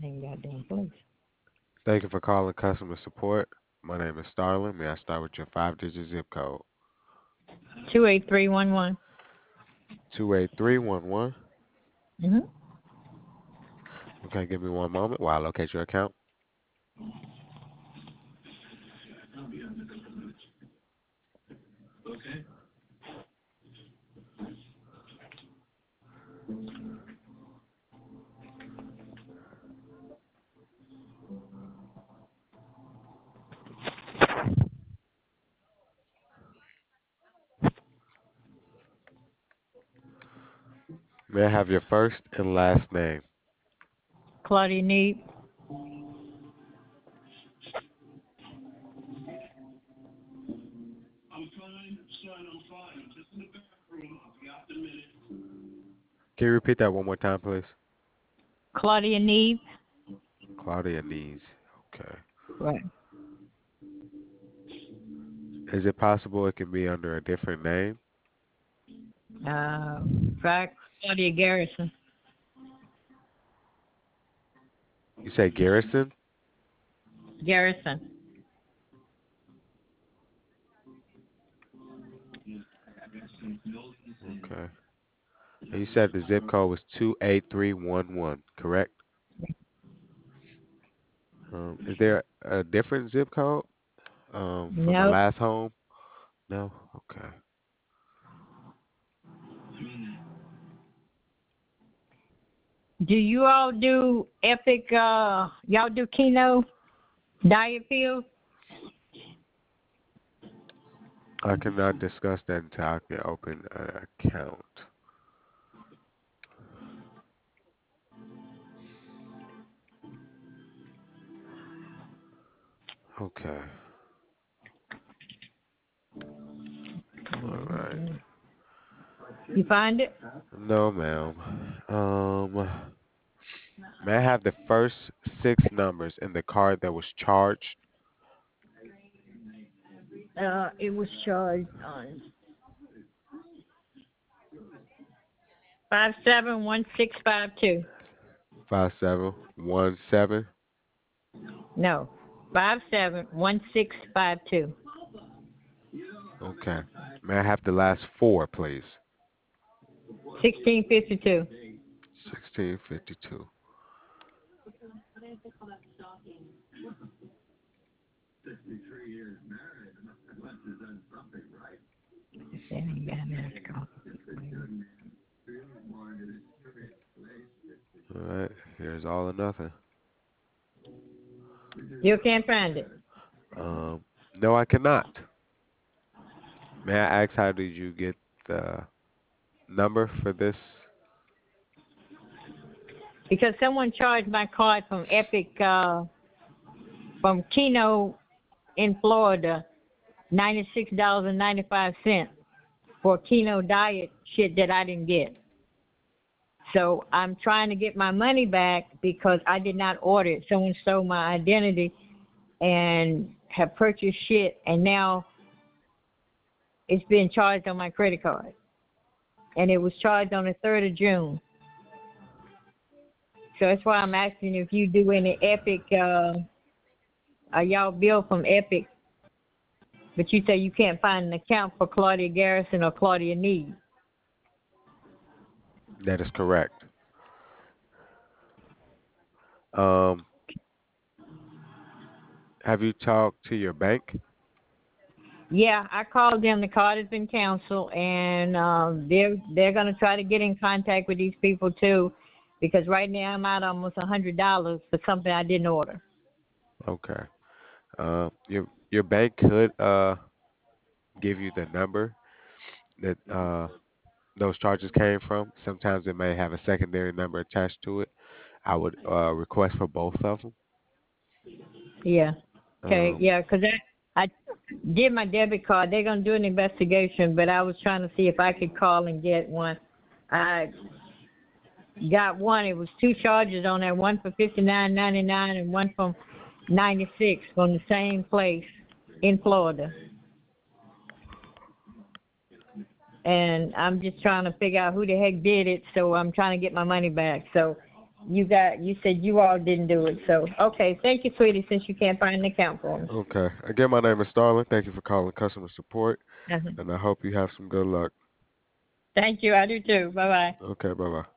same goddamn place. Thank you for calling customer support. My name is Starlin. May I start with your five-digit zip code? 28311. 28311. Mm-hmm. Okay, give me one moment while I locate your account. May I have your first and last name? Claudia Need. Can you repeat that one more time, please? Claudia Need. Claudia Nees. Okay. Right. Is it possible it can be under a different name? Try Claudia Garrison. You say Garrison? Garrison. Okay. And you said the zip code was 28311, correct? Is there a different zip code from the Nope. last home? No? Okay. Do you all do Epic? Y'all do Keno diet pills? I cannot discuss that until I can open an account. Okay. All right. You find it? No, ma'am. May I have the first six numbers in the card that was charged? It was charged on 571652. 5717. No, 571652. Okay. May I have the last four, please? 1652. 1652. All right. Here's all or nothing. You can't find it No, I cannot. May I ask how did you get the number for this? because someone charged my card from Epic, from Keno in Florida, $96.95 for Keno diet shit that I didn't get. So I'm trying to get my money back because I did not order it. Someone stole my identity and have purchased shit, and now it's being charged on my credit card. And it was charged on the 3rd of June. So that's why I'm asking if you do any Epic, y'all bill from Epic, but you say you can't find an account for Claudia Garrison or Claudia Need. That is correct. Um, have you talked to your bank? Yeah, I called them. The card has been canceled, and they're gonna try to get in contact with these people too, because right now I'm out almost $100 for something I didn't order. Okay. Your bank could give you the number that those charges came from. Sometimes it may have a secondary number attached to it. I would request for both of them. Yeah. Okay. Um, Yeah, 'cause I did my debit card. They're gonna do an investigation, but I was trying to see if I could call and get one. I got one. It was two charges on there, one for 59.99 and one from 96 from the same place in Florida. And I'm just trying to figure out who the heck did it, so I'm trying to get my money back. So you said you all didn't do it. So okay, thank you, sweetie. Since you can't find an account for me. Okay. Again, my name is Starlin. Thank you for calling customer support, Uh-huh. and I hope you have some good luck. Thank you. I do too. Bye bye. Okay, bye bye.